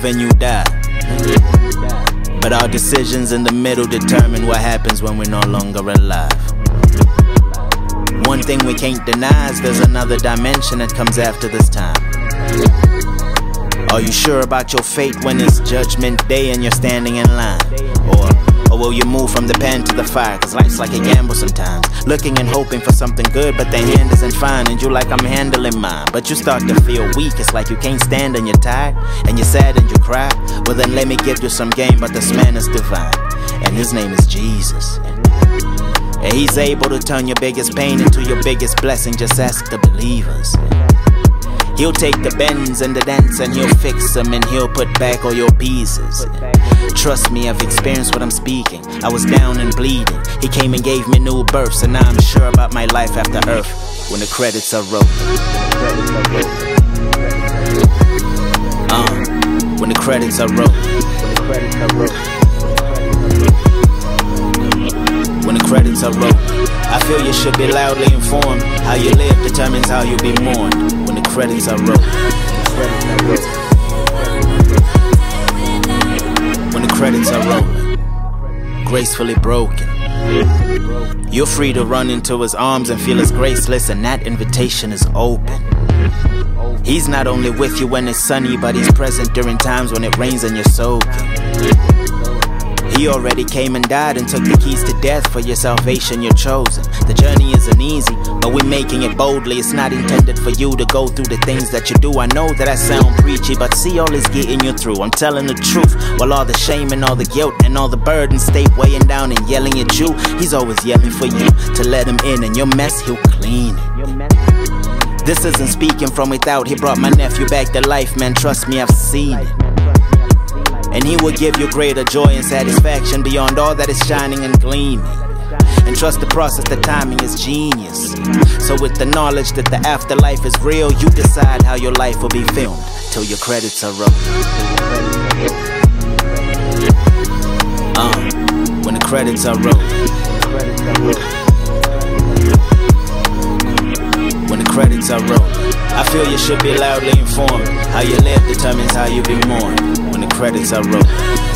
live and you die. But our decisions in the middle determine what happens when we're no longer alive. One thing we can't deny is there's another dimension that comes after this time. Are you sure about your fate when it's judgment day and you're standing in line? Or will you move from the pen to the fire? Cause life's like a gamble sometimes. Looking and hoping for something good, but the hand isn't fine. And you like, I'm handling mine. But you start to feel weak. It's like you can't stand and you're tired. And you're sad and you cry. Well then let me give you some game, but this man is divine. And his name is Jesus. And he's able to turn your biggest pain into your biggest blessing. Just ask the believers. He'll take the bends and the dents and he'll fix them and he'll put back all your pieces. Trust me, I've experienced what I'm speaking. I was down and bleeding. He came and gave me new births, and now I'm sure about my life after earth. When the credits are rolled. When the credits are rolled. When the credits are rolled. I feel you should be loudly informed. How you live determines how you'll be mourned. When the credits are rolled. When the credits are rolling, gracefully broken, you're free to run into his arms and feel his grace. Listen, that invitation is open. He's not only with you when it's sunny, but he's present during times when it rains and you're soaking. He already came and died and took the keys to death for your salvation. You're chosen. The journey isn't easy, but we're making it boldly. It's not intended for you to go through the things that you do. I know that I sound preachy, but see, all is getting you through. I'm telling the truth. While all the shame and all the guilt and all the burdens stay weighing down and yelling at you, he's always yelling for you to let him in, and your mess, he'll clean it. This isn't speaking from without. He brought my nephew back to life, man. Trust me, I've seen it. And he will give you greater joy and satisfaction beyond all that is shining and gleaming. And trust the process, the timing is genius. So with the knowledge that the afterlife is real, you decide how your life will be filmed till your credits are rolled. When the credits are rolled. When the credits are rolled. I feel you should be loudly informed. How you live determines how you be mourned. When the credits are rolled.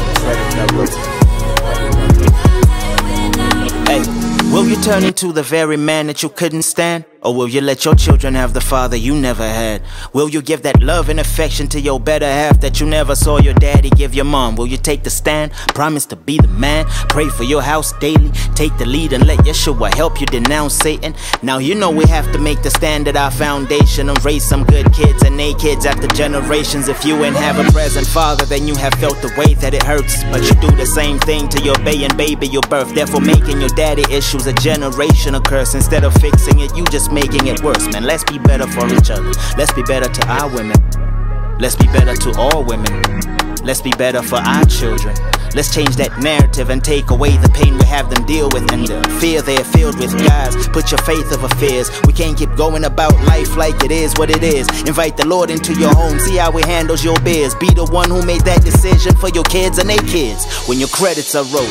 Hey, will you turn into the very man that you couldn't stand? Or will you let your children have the father you never had? Will you give that love and affection to your better half that you never saw your daddy give your mom? Will you take the stand? Promise to be the man? Pray for your house daily? Take the lead and let Yeshua help you denounce Satan? Now you know we have to make the stand at our foundation and raise some good kids and they kids after generations. If you ain't have a present father, then you have felt the way that it hurts. But you do the same thing to your baby you birth. Therefore making your daddy issues a generational curse. Instead of fixing it, you just making it worse, man. Let's be better for each other. Let's be better to our women. Let's be better to all women. Let's be better for our children. Let's change that narrative and take away the pain we have them deal with and the fear they're filled with. Guys, put your faith over fears. We can't keep going about life like it is what it is. Invite the Lord into your home. See how he handles your biz. Be the one who made that decision for your kids and their kids. When your credits are rolled.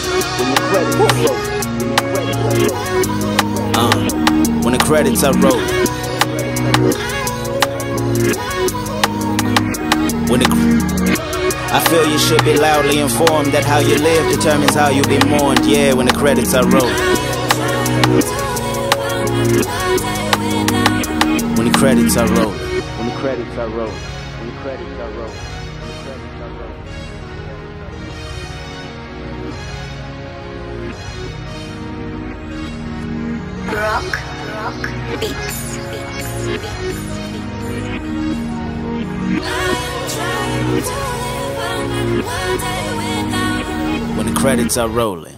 When the credits are rolled. I feel you should be loudly informed that how you live determines how you be mourned. Yeah, when the credits are rolled. When the credits are rolled. When the credits are rolled. When the credits are rolled. Rock beats. When the credits are rolling.